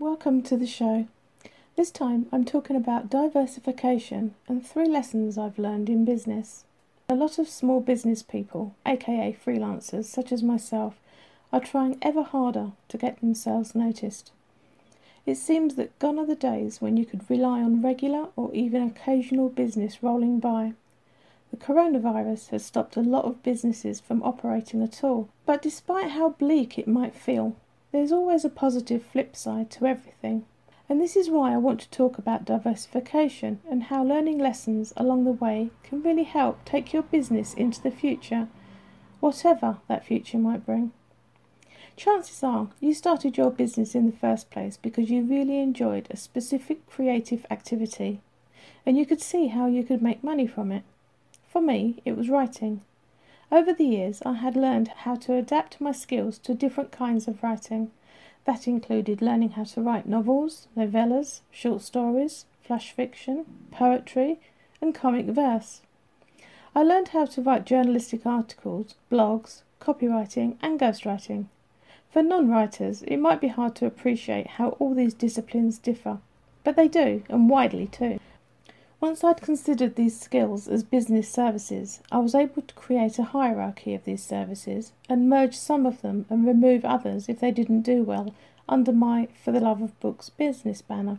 Welcome to the show. This time I'm talking about diversification and 3 lessons I've learned in business. A lot of small business people, aka freelancers such as myself, are trying ever harder to get themselves noticed. It seems that gone are the days when you could rely on regular or even occasional business rolling by. The coronavirus has stopped a lot of businesses from operating at all, but despite how bleak it might feel, there's always a positive flip side to everything. And this is why I want to talk about diversification and how learning lessons along the way can really help take your business into the future, whatever that future might bring. Chances are you started your business in the first place because you really enjoyed a specific creative activity and you could see how you could make money from it. For me, it was writing. Over the years, I had learned how to adapt my skills to different kinds of writing. That included learning how to write novels, novellas, short stories, flash fiction, poetry, and comic verse. I learned how to write journalistic articles, blogs, copywriting, and ghostwriting. For non-writers, it might be hard to appreciate how all these disciplines differ, but they do, and widely too. Once I'd considered these skills as business services, I was able to create a hierarchy of these services and merge some of them and remove others if they didn't do well under my For the Love of Books business banner.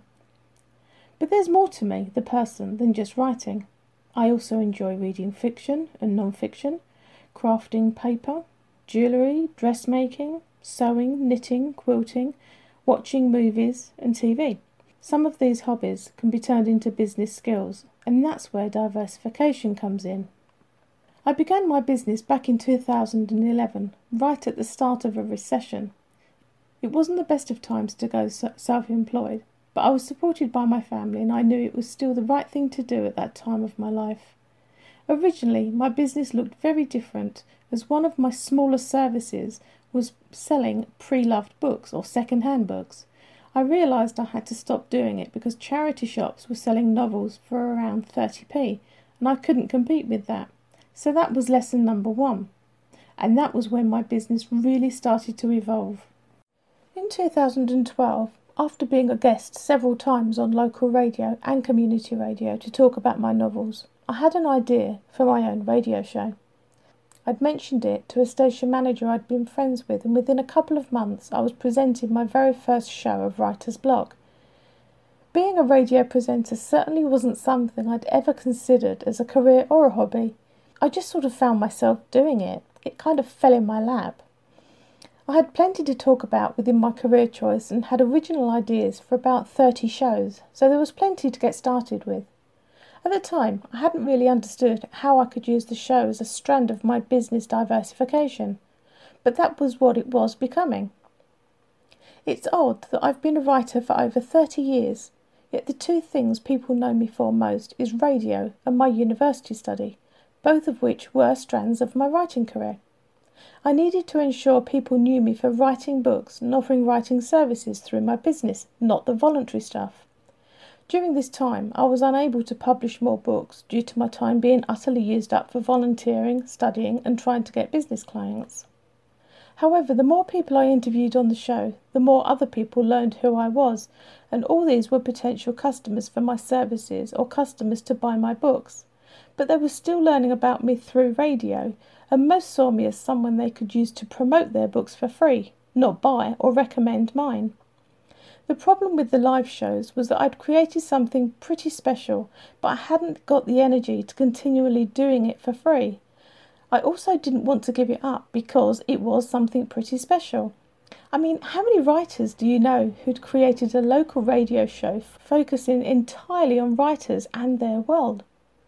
But there's more to me, the person, than just writing. I also enjoy reading fiction and non-fiction, crafting paper, jewellery, dressmaking, sewing, knitting, quilting, watching movies and TV. Some of these hobbies can be turned into business skills, and that's where diversification comes in. I began my business back in 2011, right at the start of a recession. It wasn't the best of times to go self-employed, but I was supported by my family and I knew it was still the right thing to do at that time of my life. Originally, my business looked very different, as one of my smaller services was selling pre-loved books or second-hand books. I realised I had to stop doing it because charity shops were selling novels for around 30p and I couldn't compete with that. So that was lesson number 1. And that was when my business really started to evolve. In 2012, after being a guest several times on local radio and community radio to talk about my novels, I had an idea for my own radio show. I'd mentioned it to a station manager I'd been friends with, and within a couple of months I was presenting my very first show of Writer's Block. Being a radio presenter certainly wasn't something I'd ever considered as a career or a hobby. I just sort of found myself doing it. It kind of fell in my lap. I had plenty to talk about within my career choice and had original ideas for about 30 shows, so there was plenty to get started with. At the time, I hadn't really understood how I could use the show as a strand of my business diversification, but that was what it was becoming. It's odd that I've been a writer for over 30 years, yet the 2 things people know me for most is radio and my university study, both of which were strands of my writing career. I needed to ensure people knew me for writing books and offering writing services through my business, not the voluntary stuff. During this time, I was unable to publish more books due to my time being utterly used up for volunteering, studying and trying to get business clients. However, the more people I interviewed on the show, the more other people learned who I was, and all these were potential customers for my services or customers to buy my books. But they were still learning about me through radio, and most saw me as someone they could use to promote their books for free, not buy or recommend mine. The problem with the live shows was that I'd created something pretty special, but I hadn't got the energy to continually doing it for free. I also didn't want to give it up because it was something pretty special. I mean, how many writers do you know who'd created a local radio show focusing entirely on writers and their world?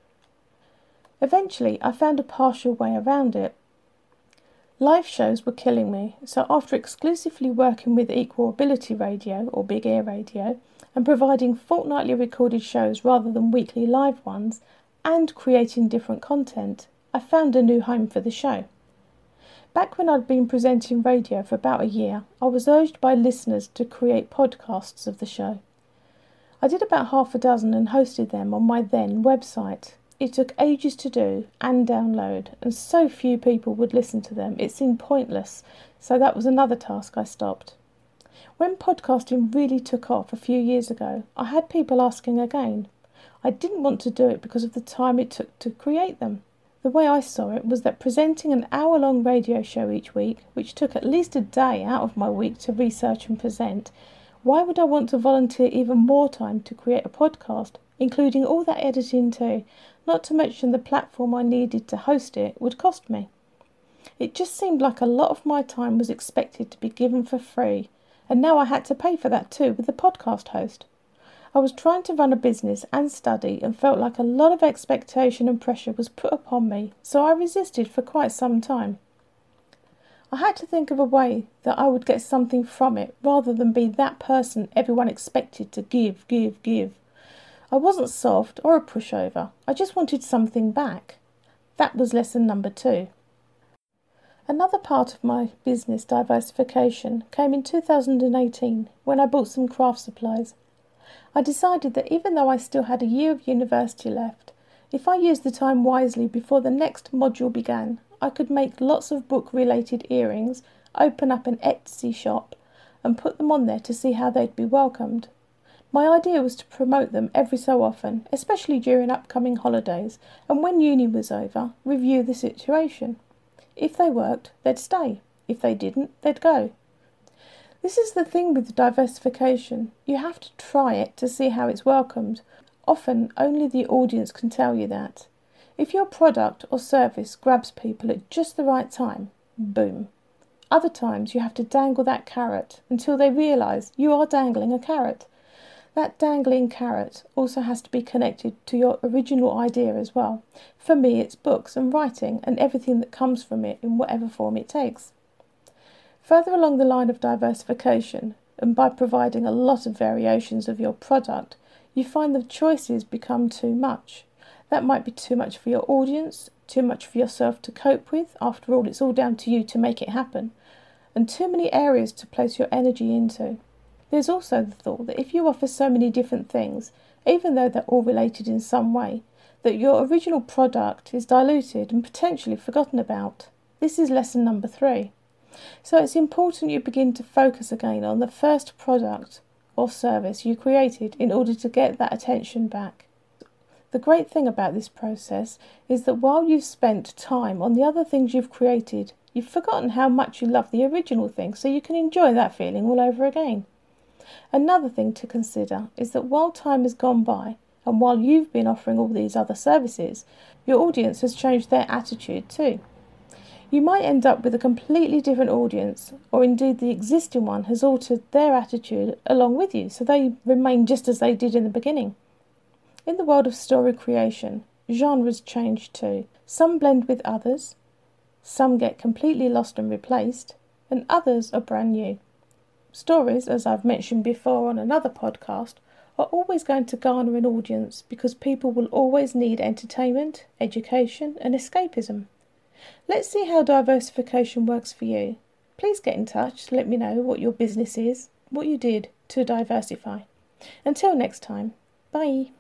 Eventually, I found a partial way around it. Live shows were killing me, so after exclusively working with Equal Ability Radio, or Big Ear Radio, and providing fortnightly recorded shows rather than weekly live ones, and creating different content, I found a new home for the show. Back when I'd been presenting radio for about a year, I was urged by listeners to create podcasts of the show. I did about half a dozen and hosted them on my then website. It took ages to do and download, and so few people would listen to them, it seemed pointless, so that was another task I stopped. When podcasting really took off a few years ago, I had people asking again. I didn't want to do it because of the time it took to create them. The way I saw it was that presenting an hour-long radio show each week, which took at least a day out of my week to research and present, why would I want to volunteer even more time to create a podcast, including all that editing too, not to mention the platform I needed to host it would cost me? It just seemed like a lot of my time was expected to be given for free, and now I had to pay for that too with the podcast host. I was trying to run a business and study and felt like a lot of expectation and pressure was put upon me, so I resisted for quite some time. I had to think of a way that I would get something from it rather than be that person everyone expected to give. I wasn't soft or a pushover, I just wanted something back. That was lesson number 2. Another part of my business diversification came in 2018 when I bought some craft supplies. I decided that even though I still had a year of university left, if I used the time wisely before the next module began, I could make lots of book-related earrings, open up an Etsy shop, and put them on there to see how they'd be welcomed. My idea was to promote them every so often, especially during upcoming holidays, and when uni was over, review the situation. If they worked, they'd stay. If they didn't, they'd go. This is the thing with diversification. You have to try it to see how it's welcomed. Often, only the audience can tell you that. If your product or service grabs people at just the right time, boom. Other times you have to dangle that carrot until they realise you are dangling a carrot. That dangling carrot also has to be connected to your original idea as well. For me, it's books and writing and everything that comes from it in whatever form it takes. Further along the line of diversification, and by providing a lot of variations of your product, you find the choices become too much. That might be too much for your audience, too much for yourself to cope with. After all, it's all down to you to make it happen. And too many areas to place your energy into. There's also the thought that if you offer so many different things, even though they're all related in some way, that your original product is diluted and potentially forgotten about. This is lesson number 3. So it's important you begin to focus again on the first product or service you created in order to get that attention back. The great thing about this process is that while you've spent time on the other things you've created, you've forgotten how much you love the original thing, so you can enjoy that feeling all over again. Another thing to consider is that while time has gone by, and while you've been offering all these other services, your audience has changed their attitude too. You might end up with a completely different audience, or indeed the existing one has altered their attitude along with you, so they remain just as they did in the beginning. In the world of story creation, genres change too. Some blend with others, some get completely lost and replaced, and others are brand new. Stories, as I've mentioned before on another podcast, are always going to garner an audience because people will always need entertainment, education, and escapism. Let's see how diversification works for you. Please get in touch to let me know what your business is, what you did to diversify. Until next time, bye.